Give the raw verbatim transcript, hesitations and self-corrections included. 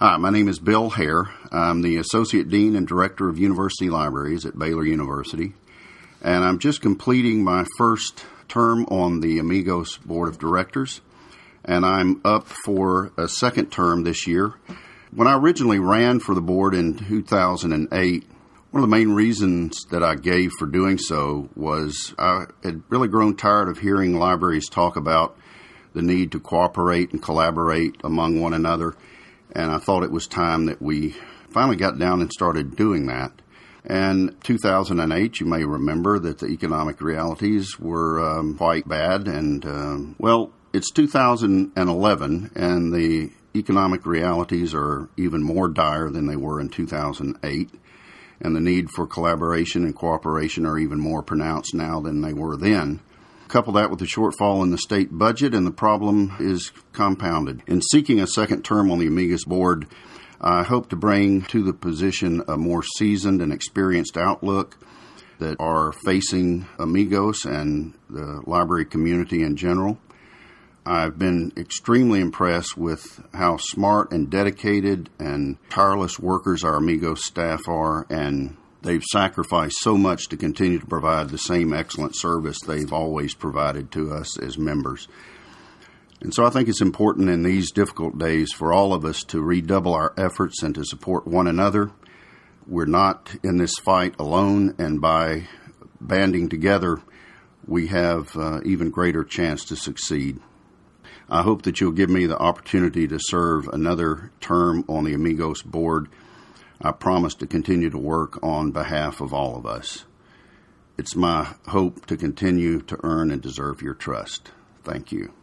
Hi, my name is Bill Hare. I'm the Associate Dean and Director of University Libraries at Baylor University, and I'm just completing my first term on the Amigos Board of Directors, and I'm up for a second term this year. When I originally ran for the board in two thousand eight, one of the main reasons that I gave for doing so was I had really grown tired of hearing libraries talk about the need to cooperate and collaborate among one another, and I thought it was time that we finally got down and started doing that. And two thousand eight, you may remember that the economic realities were um, quite bad, and um, well, it's two thousand eleven, and the economic realities are even more dire than they were in two thousand eight, and the need for collaboration and cooperation are even more pronounced now than they were then. Couple that with the shortfall in the state budget, and the problem is compounded. In seeking a second term on the Amigos board, I hope to bring to the position a more seasoned and experienced outlook that are facing Amigos and the library community in general. I've been extremely impressed with how smart and dedicated and tireless workers our Amigos staff are, and they've sacrificed so much to continue to provide the same excellent service they've always provided to us as members. And so I think it's important in these difficult days for all of us to redouble our efforts and to support one another. We're not in this fight alone, and by banding together, we have uh, even greater chance to succeed. I hope that you'll give me the opportunity to serve another term on the Amigos board. I promise to continue to work on behalf of all of us. It's my hope to continue to earn and deserve your trust. Thank you.